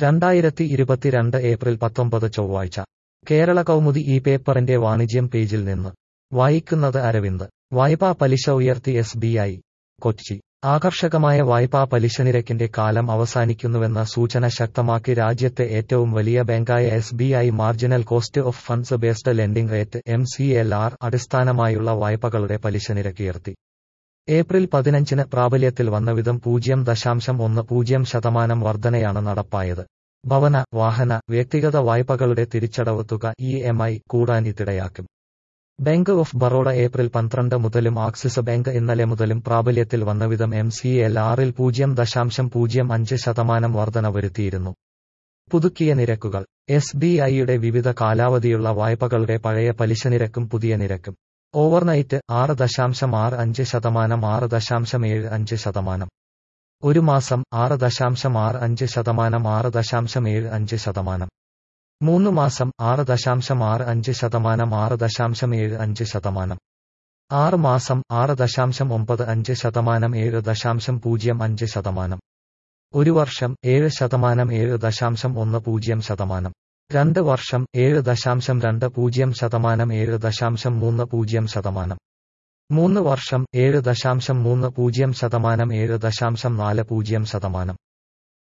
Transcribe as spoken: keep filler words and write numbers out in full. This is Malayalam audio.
രണ്ടായിരത്തി ഇരുപത്തിരണ്ട് ഏപ്രിൽ പത്തൊമ്പത് ചൊവ്വാഴ്ച കേരള കൗമുദി ഈ പേപ്പറിന്റെ വാണിജ്യം പേജിൽ നിന്ന് വായിക്കുന്നത് അരവിന്ദ്. വായ്പാ പലിശ ഉയർത്തി എസ് ബി ഐ. കൊച്ചി. ആകർഷകമായ വായ്പാ പലിശനിരക്കിന്റെ കാലം അവസാനിക്കുന്നുവെന്ന സൂചന ശക്തമാക്കി രാജ്യത്തെ ഏറ്റവും വലിയ ബാങ്കായ S B I marginal cost of funds based lending rate M C L R അടിസ്ഥാനമായുള്ള വായ്പകളുടെ പലിശനിരക്കുയർത്തി. ഏപ്രിൽ പതിനഞ്ചിന് പ്രാബല്യത്തിൽ വന്നവിധം പൂജ്യം ദശാംശം ഒന്ന് പൂജ്യം ശതമാനം വർധനയാണ് നടപ്പായത്. ഭവന, വാഹന, വ്യക്തിഗത വായ്പകളുടെ തിരിച്ചടവ് തുക ഇ എം ഐ കൂടാൻ ഇതിടയാക്കും. ബാങ്ക് ഓഫ് ബറോഡ ഏപ്രിൽ പന്ത്രണ്ട് മുതലും ആക്സിസ് ബാങ്ക് ഇന്നലെ മുതലും പ്രാബല്യത്തിൽ വന്നവിധം എം സി എൽ ആറിൽ പൂജ്യം ദശാംശം പൂജ്യം അഞ്ച് ശതമാനം വർധന വരുത്തിയിരുന്നു. പുതുക്കിയ നിരക്കുകൾ. എസ് ബി ഐയുടെ വിവിധ കാലാവധിയുള്ള വായ്പകളുടെ പഴയ പലിശനിരക്കും പുതിയ നിരക്കും. ഓവർനൈറ്റ് ആറ് ദശാംശം ആറ് അഞ്ച് ശതമാനം ആറ് ദശാംശം ഏഴ് അഞ്ച് ശതമാനം. ഒരു മാസം ആറ് ദശാംശം ആറ് അഞ്ച് ശതമാനം ആറ് ദശാംശം ഏഴ് അഞ്ച് ശതമാനം. മൂന്ന് മാസം ആറ് ദശാംശം ആറ് അഞ്ച് ശതമാനം ആറ് ദശാംശം ഏഴ് അഞ്ച് ശതമാനം. ആറ് മാസം ആറ് ദശാംശം ഒമ്പത് അഞ്ച് ശതമാനം ഏഴ് ദശാംശം പൂജ്യം അഞ്ച് ശതമാനം. ഒരു വർഷം ഏഴ് ശതമാനം ഏഴ് ദശാംശം ഒന്ന് പൂജ്യം ശതമാനം. രണ്ട് വർഷം ഏഴ് ദശാംശം രണ്ട് പൂജ്യം ശതമാനം ഏഴ് ദശാംശം മൂന്ന് പൂജ്യം ശതമാനം. മൂന്ന് വർഷം ഏഴ് ദശാംശം മൂന്ന് പൂജ്യം ശതമാനം ഏഴ് ദശാംശം നാല് പൂജ്യം ശതമാനം.